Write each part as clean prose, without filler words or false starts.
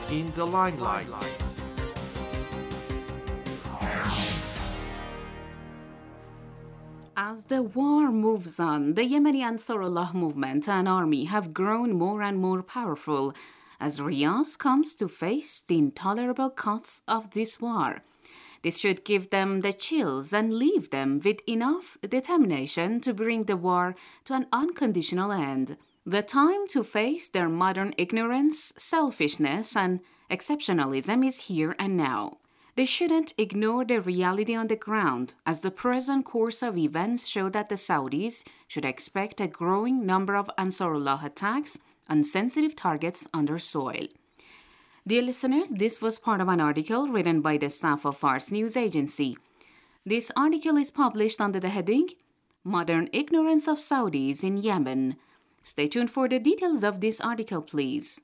in the limelight. As the war moves on, the Yemeni Ansarullah movement and army have grown more and more powerful as Riyadh comes to face the intolerable costs of this war. This should give them the chills and leave them with enough determination to bring the war to an unconditional end. The time to face their modern ignorance, selfishness, and exceptionalism is here and now. They shouldn't ignore the reality on the ground, as the present course of events show that the Saudis should expect a growing number of Ansarullah attacks on sensitive targets under soil. Dear listeners, this was part of an article written by the staff of Fars News Agency. This article is published under the heading Modern Ignorance of Saudis in Yemen. Stay tuned for the details of this article, please.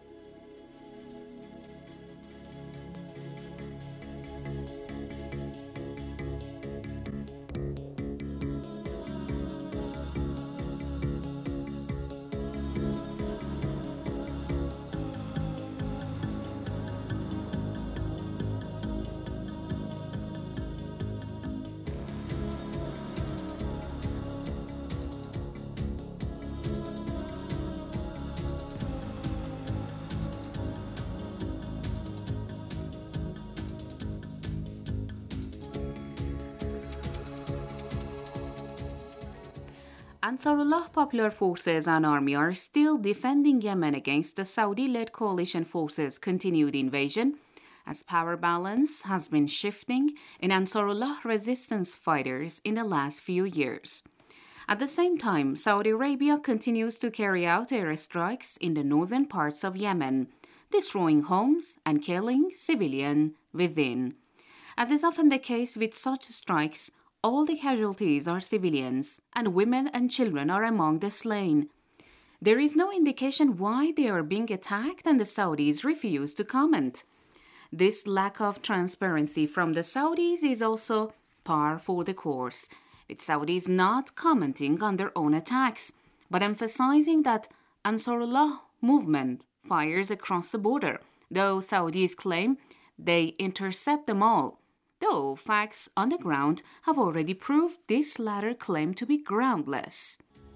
Ansarullah Popular Forces and army are still defending Yemen against the Saudi-led coalition forces' continued invasion, as power balance has been shifting in Ansarullah resistance fighters in the last few years. At the same time, Saudi Arabia continues to carry out airstrikes in the northern parts of Yemen, destroying homes and killing civilians within. As is often the case with such strikes, all the casualties are civilians, and women and children are among the slain. There is no indication why they are being attacked, and the Saudis refuse to comment. This lack of transparency from the Saudis is also par for the course, with Saudis not commenting on their own attacks, but emphasizing that Ansarullah movement fires across the border, though Saudis claim they intercept them all. Though facts on the ground have already proved this latter claim to be groundless.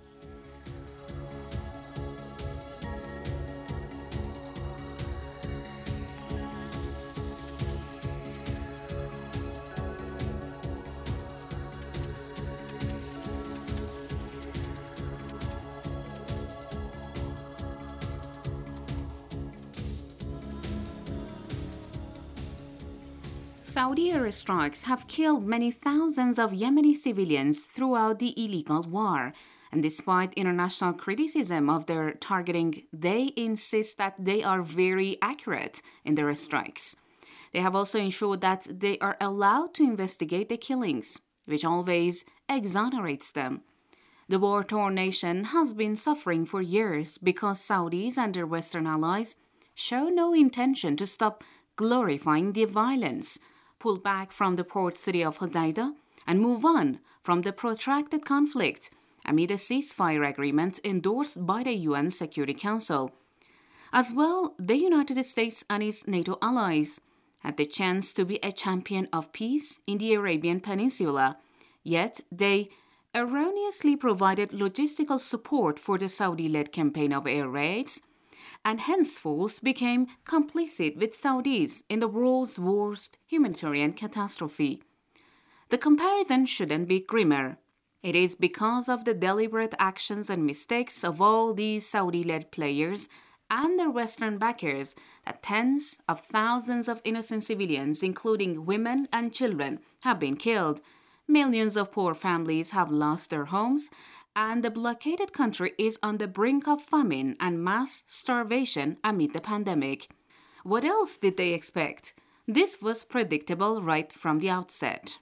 Saudi airstrikes have killed many thousands of Yemeni civilians throughout the illegal war, and despite international criticism of their targeting, they insist that they are very accurate in their strikes. They have also ensured that they are allowed to investigate the killings, which always exonerates them. The war-torn nation has been suffering for years because Saudis and their Western allies show no intention to stop glorifying the violence, pull back from the port city of Hodeidah, and move on from the protracted conflict amid a ceasefire agreement endorsed by the UN Security Council. As well, the United States and its NATO allies had the chance to be a champion of peace in the Arabian Peninsula, yet they erroneously provided logistical support for the Saudi-led campaign of air raids, and henceforth became complicit with Saudis in the world's worst humanitarian catastrophe. The comparison shouldn't be grimmer. It is because of the deliberate actions and mistakes of all these Saudi-led players and their Western backers that tens of thousands of innocent civilians, including women and children, have been killed. Millions of poor families have lost their homes, and the blockaded country is on the brink of famine and mass starvation amid the pandemic. What else did they expect? This was predictable right from the outset.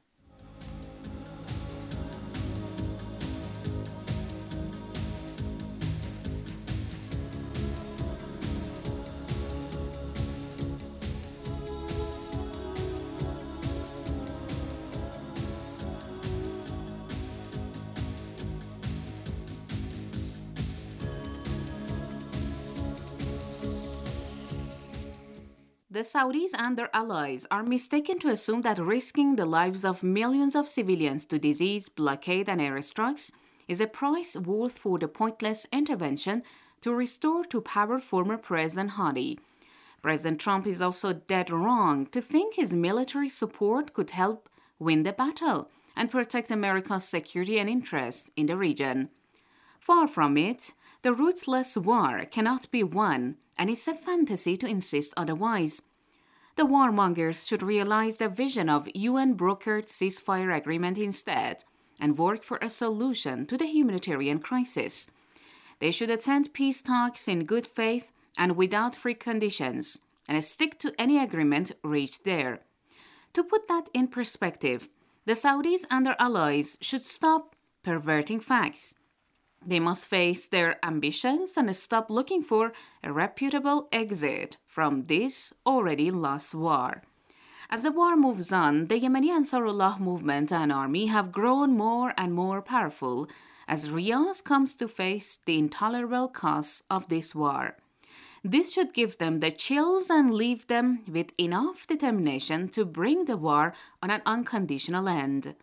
the Saudis and their allies are mistaken to assume that risking the lives of millions of civilians to disease, blockade, and airstrikes is a price worth for the pointless intervention to restore to power former President Hadi. President Trump is also dead wrong to think his military support could help win the battle and protect America's security and interests in the region. Far from it, the ruthless war cannot be won, and it's a fantasy to insist otherwise. The warmongers should realize the vision of UN-brokered ceasefire agreement instead and work for a solution to the humanitarian crisis. They should attend peace talks in good faith and without preconditions, and stick to any agreement reached there. To put that in perspective, the Saudis and their allies should stop perverting facts. They must face their ambitions and stop looking for a reputable exit from this already lost war. As the war moves on, the Yemeni Ansarullah movement and army have grown more and more powerful as Riyadh comes to face the intolerable costs of this war. This should give them the chills and leave them with enough determination to bring the war on an unconditional end.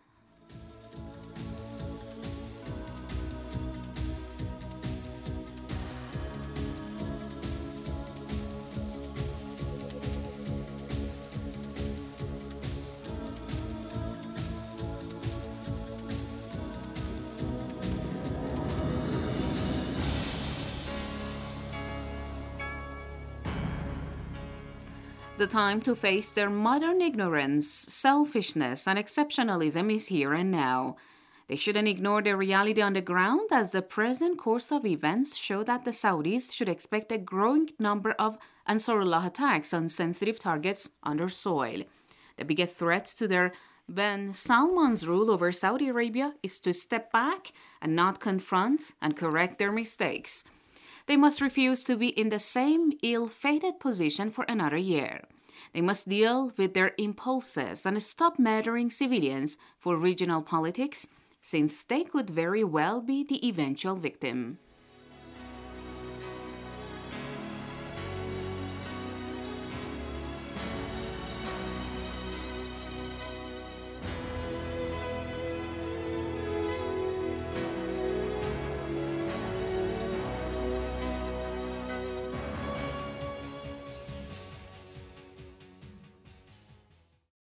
The time to face their modern ignorance, selfishness, and exceptionalism is here and now. They shouldn't ignore the reality on the ground, as the present course of events show that the Saudis should expect a growing number of Ansarullah attacks on sensitive targets under soil. The biggest threat to their Ben Salman's rule over Saudi Arabia is to step back and not confront and correct their mistakes. They must refuse to be in the same ill-fated position for another year. They must deal with their impulses and stop murdering civilians for regional politics, since they could very well be the eventual victim.